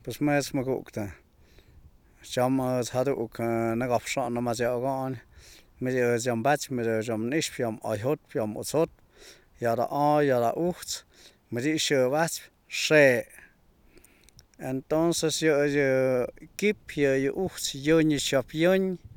pues mes mà cũng ta chăm thà được nó gặp sọ nó mà giờ con bây giờ chăm bắt bây giờ chăm nít chăm ai hốt chăm ớt sốt giờ là ai giờ là út bây giờ sửa bắt xe entonces yo kip yo út yo ni shop yo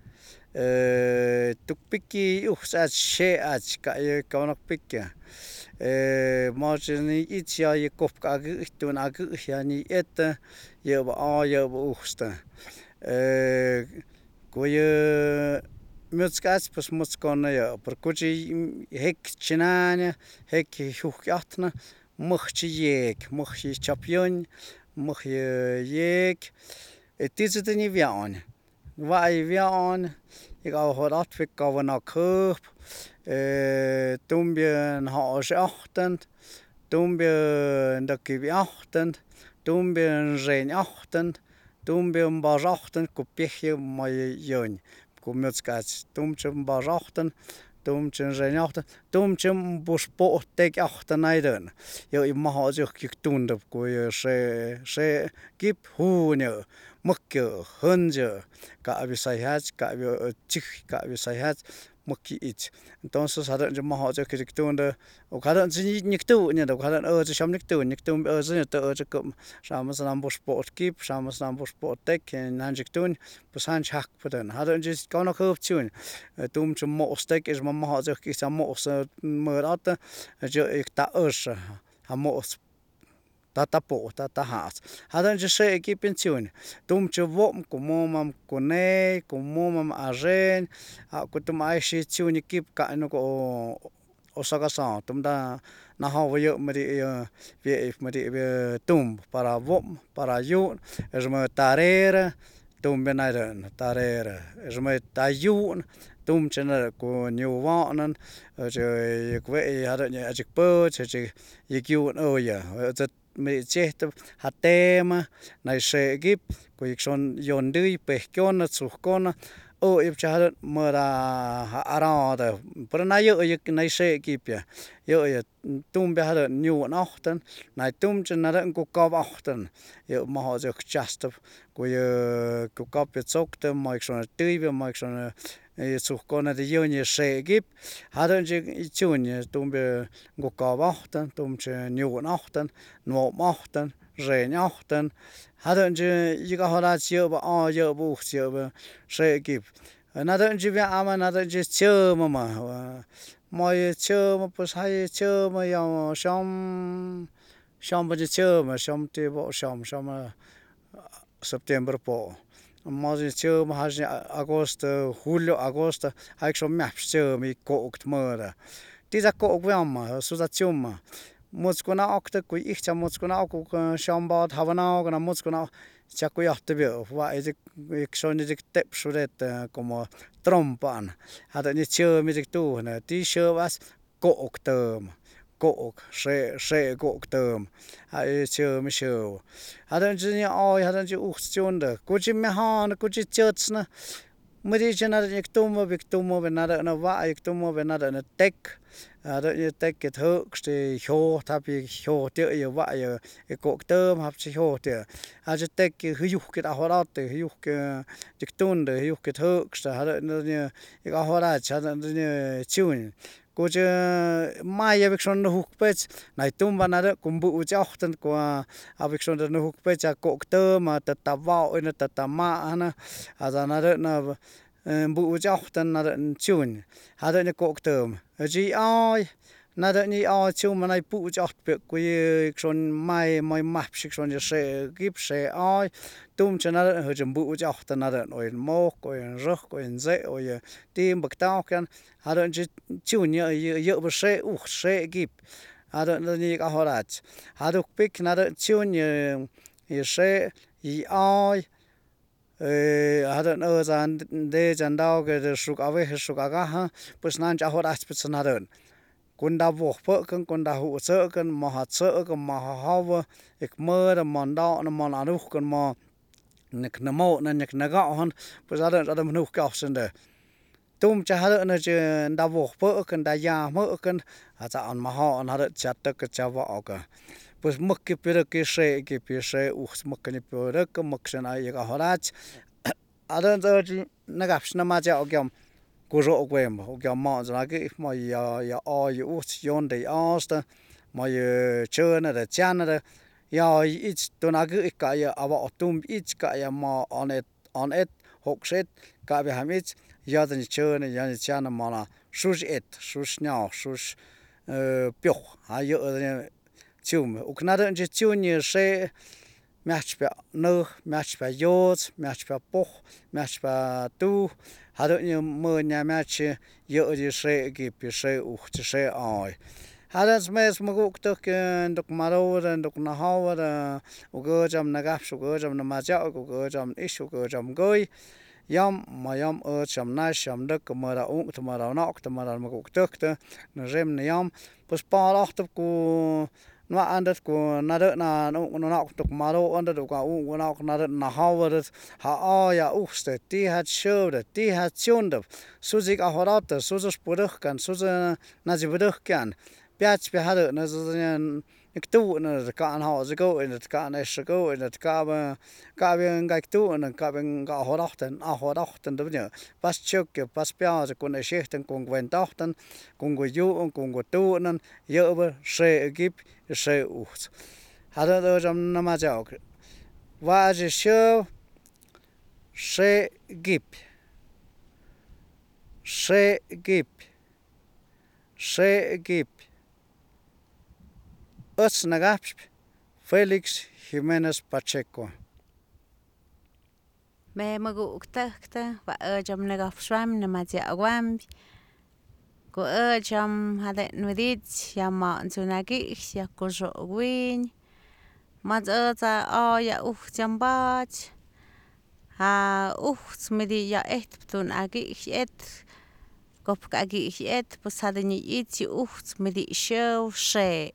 tuk piki út at xe at cái con nó piki mà chỉ ní ít giờ yo cốp cái tu na cái giờ ní ít yo bà yo bà út Koye mutskats pas mutskona ya per kuchi hek chinanya hek hukatna mukhchi yek mukhchi champion mukh yek etizitni vian vai vian ik al horat fik kavana kup tumbien haas achtend tumbien dakivi achtend tumbien rein achtend tumbien barachtend kupje mai jon kumutskats tumchum barachten tumchum reinachten tumchum buspo tek achten naiden jo I maha zich tundep ko se gip hunje mukke hunje ka vi sayhat ka vi chik ka vi sayhat mukki it entonces hadan je maha zich tunde og hadan ze niktu ne do hadan ze sham niktu ze te kum shamas nam buspo gip shamas nam buspo tek nan jiktun besan chak padan hadan je kan nog op tune tumchum mo stek is maha zich ki sam mo merata je ik ta hamos tatapo tatahas hadan je se ki pension tumchu vom kumomam kune kumomam ajen a kutum ai shi tune ki ka no ko osaka sa tumda na ha yo mari vi mari tum para vom para yun es ma tarera tum benairen tarera es ma tayun tum chena ko new wanan je kwe hadan je ajikpo je yun oya mi chết hatema này sẽ gip của son yon đi pe con nó sụt con nó ôi cha mơ ra ara đó bữa nay yo này sẽ gip ya yo tum be hada new nachten này tum chân nó cũng có nachten yo mà họจะ just của của có bị sốc tâm mà son tươi về mà son sụt con nó thì yo như sẽ gip hada chỉ chun tum be cũng có nachten tum chân new nachten no nachten rein nachten hada chỉ iga hada chiều ba yo bu chiều ba sẽ gip nada chỉ về ama nada chỉ chiều mà mọi chơi mà bớt hay chơi mà yêu xong xong bây giờ chơi mà xong thì bộ xong xong September bộ mà chơi mà hay August Julio August hay xong mẹ chơi mà cột mưa đó tí ra cột với mà số ra chơi mà một con áo cái cuối ít chăm một con áo cũng xong bao thằng nào cái nào một con áo chắc cũng học tập được vậy thì xong thì tép số đấy como trompan hada ni chơi mi tu na tí chơi vas cột tôm cột sẽ cột tôm hay chơi mi chơi hada chỉ oi hada chỉ uxtion đó cô chỉ me han cô chỉ chơi na mới đi chơi na việc tu mà bên nada na vậy tu mà bên nada na tek hada ni tek cái thứ thì hiểu thà bị hiểu tiêu như vậy cái cột tôm học chỉ hiểu tiêu hada tek cái hữu cái đó đó từ hữu cái tuần từ hữu cái thứ hada ni cái đó là hada ni chun cô chứ mai việc son nó hụt bết này tum ban nada cũng bự cháu tân qua việc son nó hụt bết cha cột tôm mà tạt vào nó tạt ma na hada nada na bự cháu tân nada chun hada ni cột tôm chỉ ai nada ni ai chun mà này bự cháu việc cái son mai map sonจะsẽ gip sẽ ai tum cho nada hơi chấm bự cháu tân nada oi mok oi rắc oi dễ oi tim bạc tao kan hada chỉ chun như bữa sẽ gip hada ni cái horat hada pick nada chun như sẽ ai hada zan de zan dao cái suk ave suk aga ha pues nan cha horat pues nada quân đào vỗ phở quân đào hụ sỡ mà hạt sỡ mà hao ik mơ là mòn đỏ là mòn ăn uống mà nhạc nấm mộ là nhạc nấm gạo hơn bây giờ là mình nuôi cao sinh đấy tum cha hada na je đào vỗ phở đào già mỡ hạt ăn mà họ nó chặt cái cha vợ cả pues mực cái xe uch mực cái piruk mực sen ai cái horach adon giờ nó gặp nó mà chào kiểu cú rộ quem kiểu mỏ ra cái mà ya ai uch yon de asta mà chơi nó để chan nó ya ít tôi nói cái ava tum ít cái mà on it học set cái về ham ít ya thì chơi này ya chan mà là sus nhau sus biểu hay giờ chum uknada je chunye she match pa no match pa yot match pa poch match pa tu hado như mơ nhà match yo je she gi pi she uch she ai hadas mes maguk tok dok maro dok na hawa ugo jam nagap ugo jam na maja ugo jam ish ugo jam goy yam mayam cham na sham dak mara ung tomara nok tomara maguk tok na rem na yam pues pa lacht ku nó ăn đất của nó đỡ là nó nọ tục mà đâu ăn đất của nó nó đỡ là hao vật họ ya uste ti hat show det ti hat chôn được số gì cả họ đó số gì bớt được can số gì na gì bớt được can piach pe hado na cái tu nó cả họ gì câu nó cả này sự câu nó cả bên cái tu nó cả bên cả họ đó tên đó nhở pas chok pas pia con này sẽ tên con quen tóc tên con người du con người tu nên giờ bơ sẽ kịp sẽ uch hado đó trong năm mà cháu và chỉ sẽ kịp sẽ kịp sẽ kịp Nagap Felix Jimenez Pacheco. Me maguk takta và jam nagap swam na matia awam ko jam hada nudit ya ma tunagi ya ko jo win ma za ya jam bat ha smedi ya tun agi et kop agi et pues hada ni it smedi show she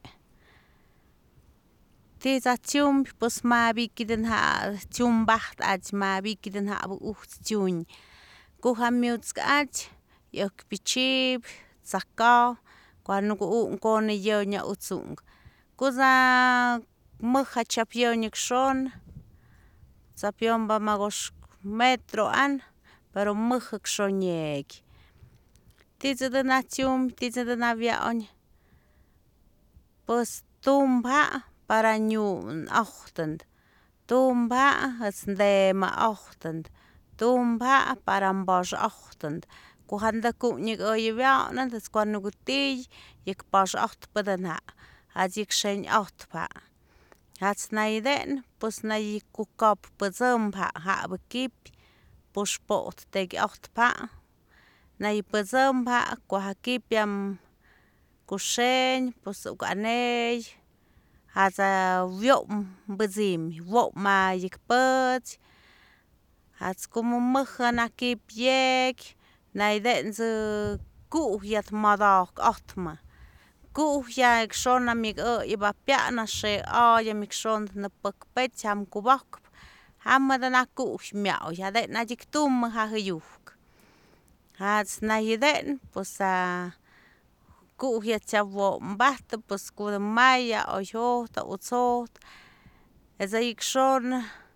Ti za tium pues ma bi kiden ha tium bacht als ma bi kiden ha bu tjun. Ku ha miuts ach yok bichib zakka kwanu ko ne yo nya utsung. Ku za mha chapyo nik shon zapion ba magos metro an pero mha kshonyek. Ti za na tium ti za na via on. Pues tumba para njun ochtend. Tumba het ndema ochtend. Tumba para mbos ochtend. Ku handa kunik oje wianen, dat kwam nog tij, ik pas ocht pedana. Had ik zijn ocht pa. Had snijden, pues na je kukop pezumpa, ha bekip, pues pot teg ocht pa. Na je pezumpa, ku ha kip jam kusen, pues ook anij. Haza wiom bezim wop ma yik put hats como muggen na kip yek na den ze ku yat madak atma ku ya ik schon na mig iba piana she ya mig schon na pak pet ham kubak hamma na ku miau ya den na dik tum ha yuk hats na den posa cụ hiệt chả vô bắt tập bus của mai ở chỗ tàu số giờ son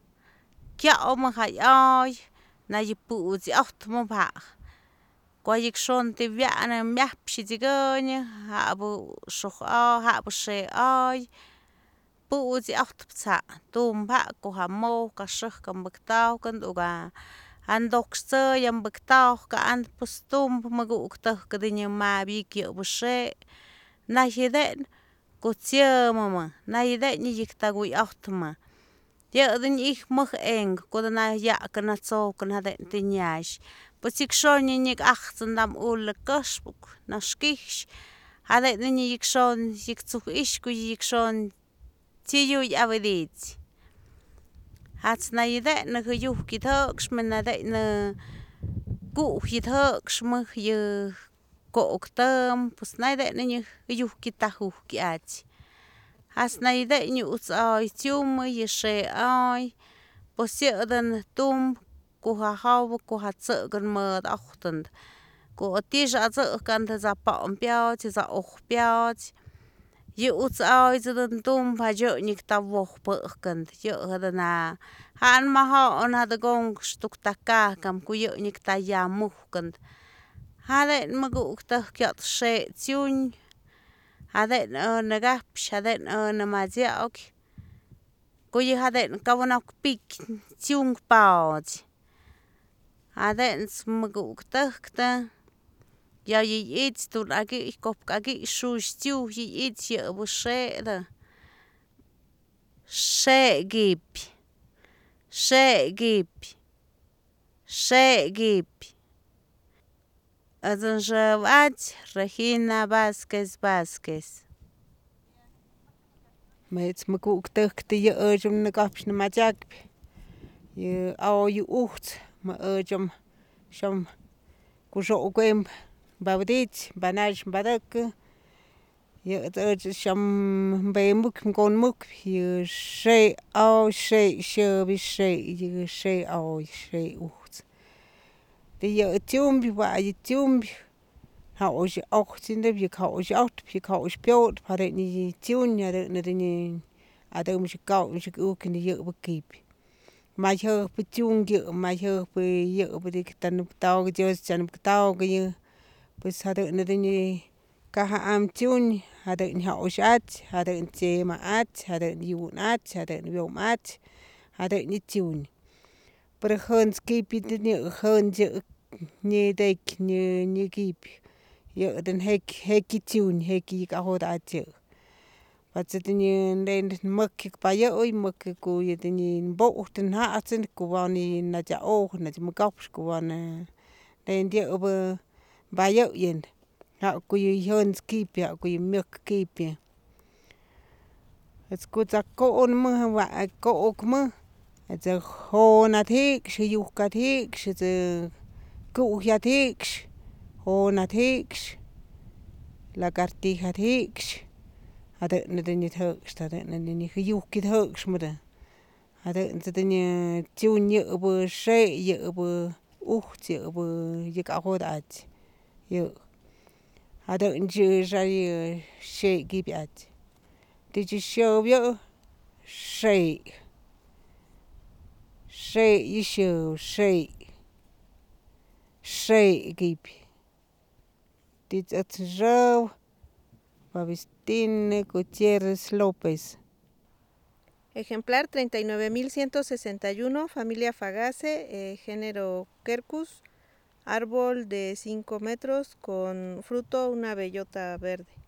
kéo mà hay ai na y pu gì ốc mà bà qua son thì vẽ này mép xí gì cơ nhá hạ bu sọc hạ bu xe ai pu gì ốc sa tôm bà của hà mô cả sức cầm bực tao cần đồ gà anh đọc sơ yam bực tao cả anh postum mà gục tơ cái gì nhưng mà bị kiểu bữa xe này thế đấy cô chưa mà này đấy như dịch ta gửi ốc mà giờ đến ít mất anh cô đã nói dạ cái nó so cái nó đấy tin nhảy bữa chiếc son như những ác dân đam ul cơ nó skich hà đấy như dịch son dịch chụp ít cô dịch son chỉ yêu ya về đi hạt này đấy nó cứ dục kỹ thuật mình là đấy nó cụ kỹ thuật mà giờ cổ tôm bữa nay đấy nó như dục kỹ ta hú kỹ ác hạt này đấy như ơi chum mới giờ xe ơi bữa giờ đến tôm của hà hao của hạt sợ gần mờ đọc tuần của tia ra sợ cần thời gian bỏng béo thì ra ốc béo Yuts ay zedin tumba jönik ta woh pökend jödena han ma ho na de gong stuk ta kakam ku jönik ta ya muhkend hade magu ta kyat she tjun hade na gapsh hade na mazjaok ku je hade kawonak pik tjung paots hade magu ta ja je iets toen ik kop ik zo stuw je iets je bescheden Shegip Shegip Adanjawat Regina Vázquez Met me koek te je urgem na gapsh na majak je au je ucht ma urgem sham kujo kwem bavdit banaj badak je urge sham bemuk kon muk je she au she she je she au she ucht de je tumbi wa je tumbi hou je ochtend je hou je ocht je hou je piot pare ni tun ja de ni adem je kou je ook in de je bekip maar je petun je maar je je bedik dan tau je jan tau je pues hade ni kaha am tun hade ni hou je at hade ni te ma at hade ni un at hade ni yo mat hade ni tun per hun skip ni hun je ni dek ni gip je den hekkie tune hekkie ka hoda atje wat zit in je den muk pa je oi muk ko je den bo den haatsen ko wani na ja oog na je makaps ko wan den die op ba je yen ha ko je hun skip ja ko je muk kip je het ko za ko on me wa ko ok me het ze ho na thik je juk ka thik ze ko ja thik ho na thik lagartija thix hade de niet hoogst hade ni gejoek het hoogst maar hade de ni tune op she op ucht op je ka hoor uit je hade je zei she gib uit did you show you she you show she gib dit het zo Agustín Gutiérrez López. Ejemplar 39.161, familia Fagace, género Quercus, árbol de 5 metros con fruto una bellota verde.